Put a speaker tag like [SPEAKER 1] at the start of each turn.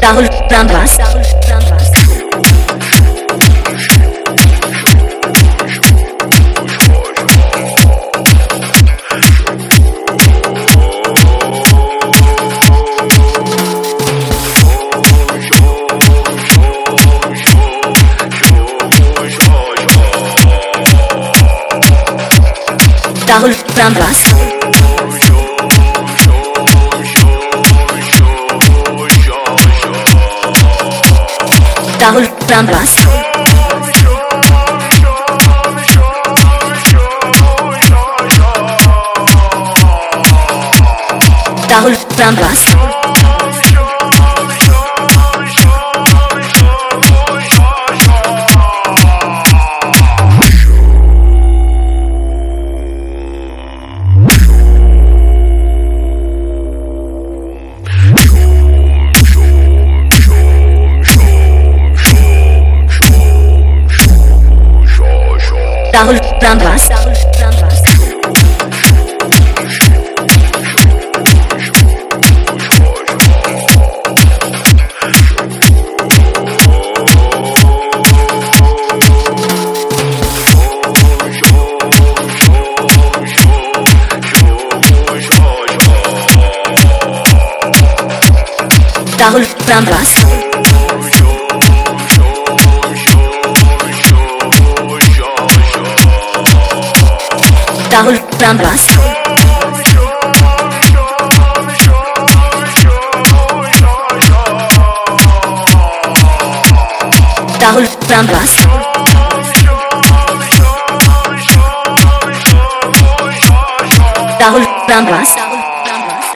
[SPEAKER 1] Tá rolando baixo. Tá rolando baixo. Tá rolando baixo. Tá rolando baixo. Tá rolando baixo. Tá rolando baixo. Tá rolando baixo. Tá rolando baixo. Tá rolando baixo.